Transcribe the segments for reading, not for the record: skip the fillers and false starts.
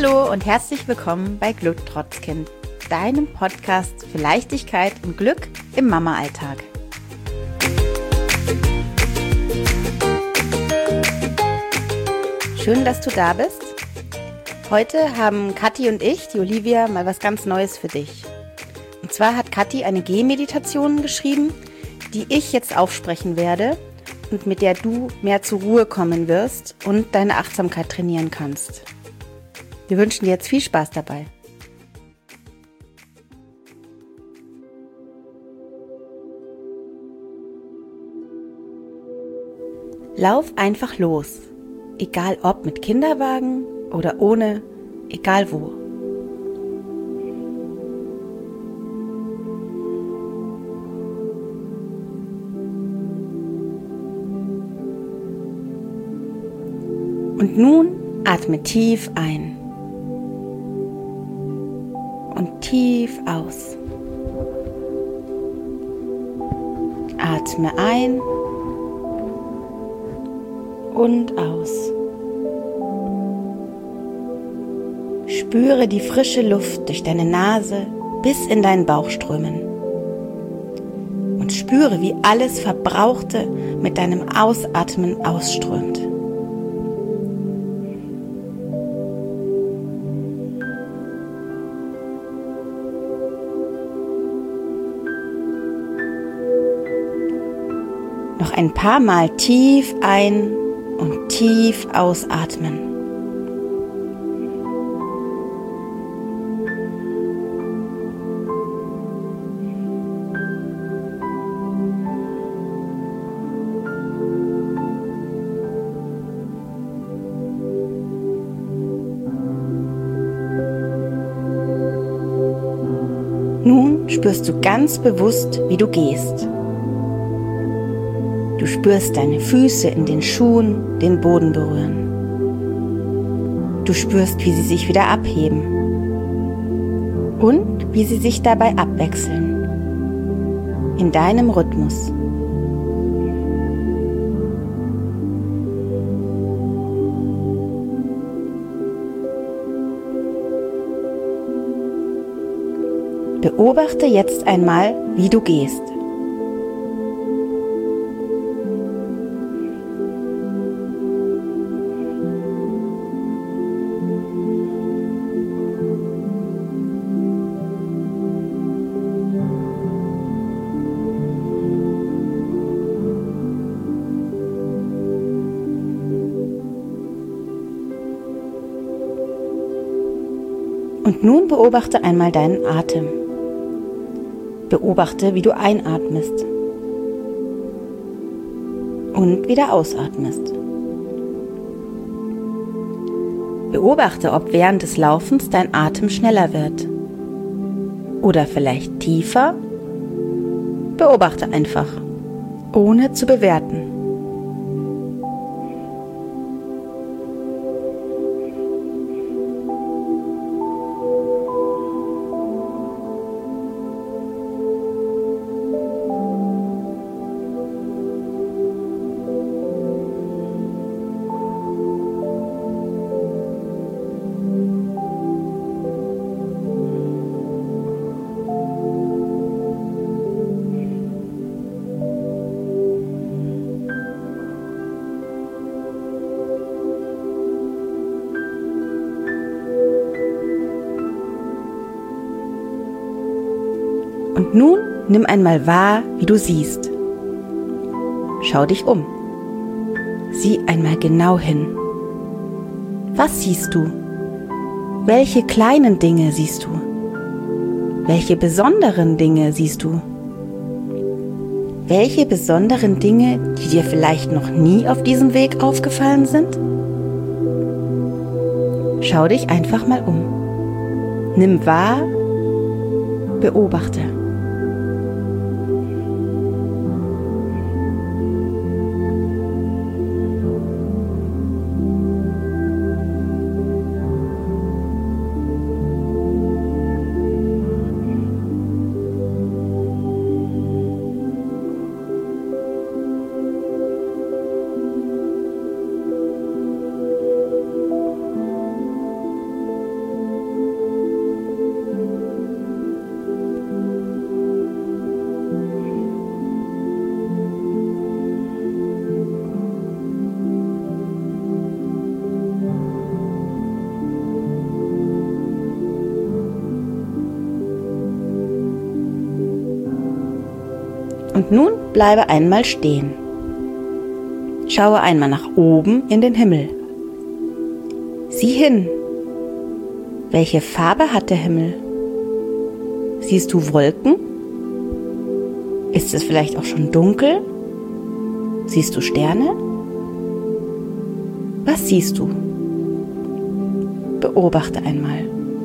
Hallo und herzlich willkommen bei Glücktrotzkind, deinem Podcast für Leichtigkeit und Glück im Mama-Alltag. Schön, dass du da bist. Heute haben Kathi und ich, die Olivia, mal was ganz Neues für dich. Und zwar hat Kathi eine Gehmeditation geschrieben, die ich jetzt aufsprechen werde und mit der du mehr zur Ruhe kommen wirst und deine Achtsamkeit trainieren kannst. Wir wünschen dir jetzt viel Spaß dabei. Lauf einfach los, egal ob mit Kinderwagen oder ohne, egal wo. Und nun atme tief ein und tief aus. Atme ein und aus. Spüre die frische Luft durch deine Nase bis in deinen Bauch strömen. Und spüre, wie alles Verbrauchte mit deinem Ausatmen ausströmt. Noch ein paar Mal tief ein- und tief ausatmen. Nun spürst du ganz bewusst, wie du gehst. Du spürst deine Füße in den Schuhen den Boden berühren. Du spürst, wie sie sich wieder abheben und wie sie sich dabei abwechseln. In deinem Rhythmus. Beobachte jetzt einmal, wie du gehst. Und nun beobachte einmal deinen Atem. Beobachte, wie du einatmest und wieder ausatmest. Beobachte, ob während des Laufens dein Atem schneller wird oder vielleicht tiefer. Beobachte einfach, ohne zu bewerten. Und nun nimm einmal wahr, wie du siehst. Schau dich um. Sieh einmal genau hin. Was siehst du? Welche kleinen Dinge siehst du? Welche besonderen Dinge siehst du? Welche besonderen Dinge, die dir vielleicht noch nie auf diesem Weg aufgefallen sind? Schau dich einfach mal um. Nimm wahr, beobachte. Und nun bleibe einmal stehen. Schaue einmal nach oben in den Himmel. Sieh hin. Welche Farbe hat der Himmel? Siehst du Wolken? Ist es vielleicht auch schon dunkel? Siehst du Sterne? Was siehst du? Beobachte einmal.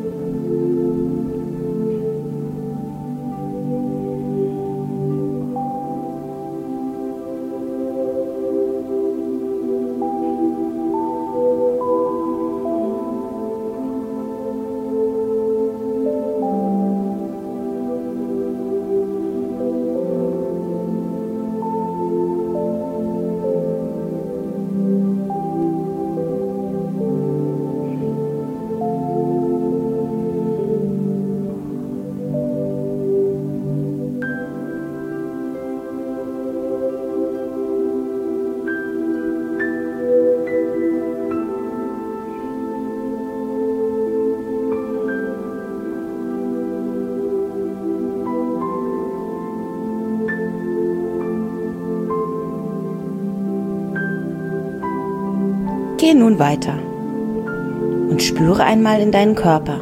Geh nun weiter und spüre einmal in deinen Körper.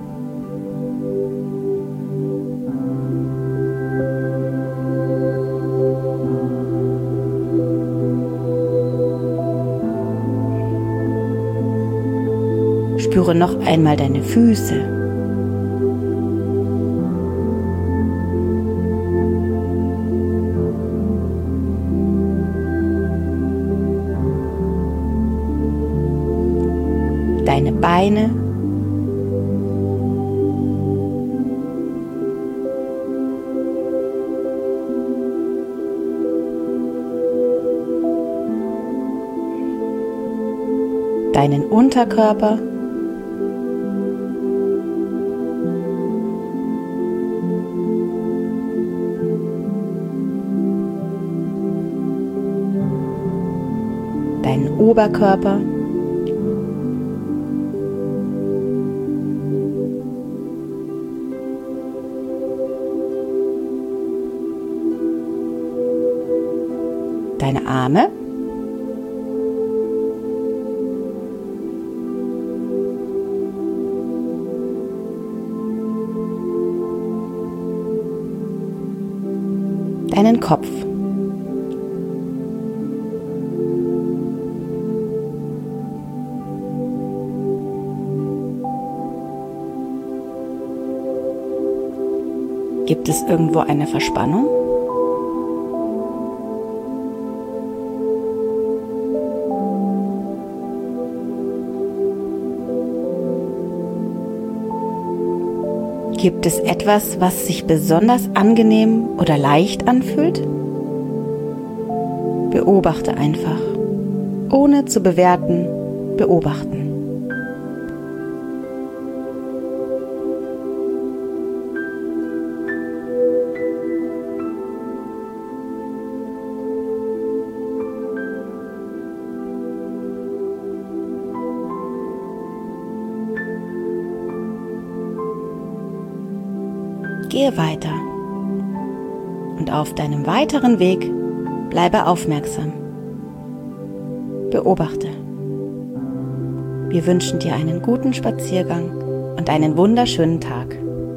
Spüre noch einmal deine Füße. Deine Beine. Deinen Unterkörper. Deinen Oberkörper. Deine Arme. Deinen Kopf. Gibt es irgendwo eine Verspannung? Gibt es etwas, was sich besonders angenehm oder leicht anfühlt? Beobachte einfach, ohne zu bewerten, beobachten. Gehe weiter und auf deinem weiteren Weg bleibe aufmerksam. Beobachte. Wir wünschen dir einen guten Spaziergang und einen wunderschönen Tag.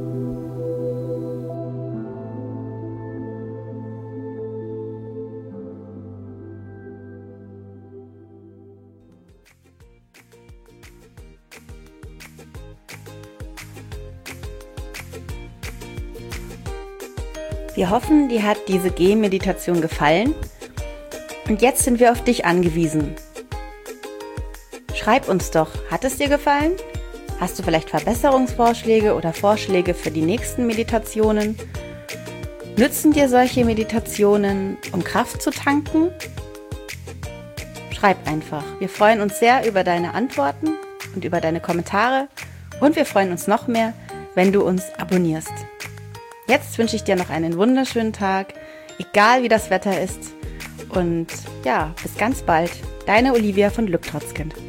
Wir hoffen, dir hat diese Gehmeditation gefallen und jetzt sind wir auf dich angewiesen. Schreib uns doch, hat es dir gefallen? Hast du vielleicht Verbesserungsvorschläge oder Vorschläge für die nächsten Meditationen? Nützen dir solche Meditationen, um Kraft zu tanken? Schreib einfach. Wir freuen uns sehr über deine Antworten und über deine Kommentare und wir freuen uns noch mehr, wenn du uns abonnierst. Jetzt wünsche ich dir noch einen wunderschönen Tag, egal wie das Wetter ist. Und ja, bis ganz bald. Deine Olivia von Glück trotz Kind.